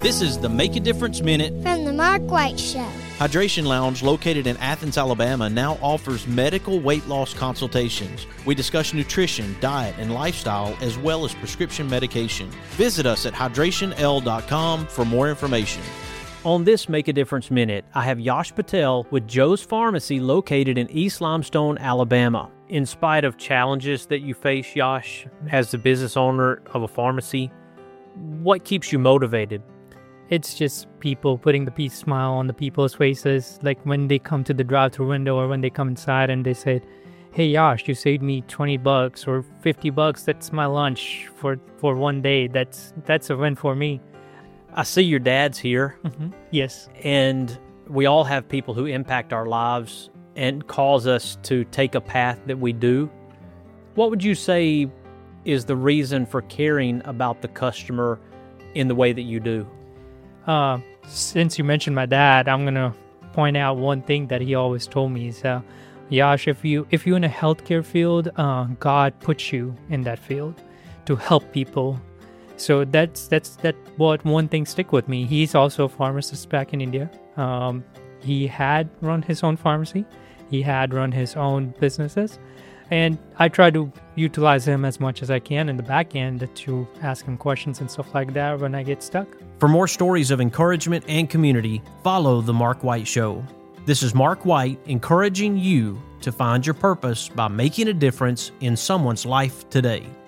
This is the Make a Difference Minute from the Mark White Show. Hydration Lounge, located in Athens, Alabama, now offers medical weight loss consultations. We discuss nutrition, diet, and lifestyle, as well as prescription medication. Visit us at hydrationl.com for more information. On this Make a Difference Minute, I have Yash Patel with Joe's Pharmacy located in East Limestone, Alabama. In spite of challenges that you face, Yash, as the business owner of a pharmacy, what keeps you motivated? It's just people putting the peace smile on the people's faces. Like when they come to the drive-thru window or when they come inside and they say, "Hey Yash, you saved me $20 or $50. That's my lunch for one day." That's a win for me. I see your dad's here. Mm-hmm. Yes. And we all have people who impact our lives and cause us to take a path that we do. What would you say is the reason for caring about the customer in the way that you do? Since you mentioned my dad, I'm going to point out one thing that he always told me is, Yash, if you're in a healthcare field, God puts you in that field to help people. So that's what one thing stick with me. He's also a pharmacist back in India. He had run his own pharmacy. He had run his own businesses. And I try to utilize him as much as I can in the back end to ask him questions and stuff like that when I get stuck. For more stories of encouragement and community, follow The Mark White Show. This is Mark White encouraging you to find your purpose by making a difference in someone's life today.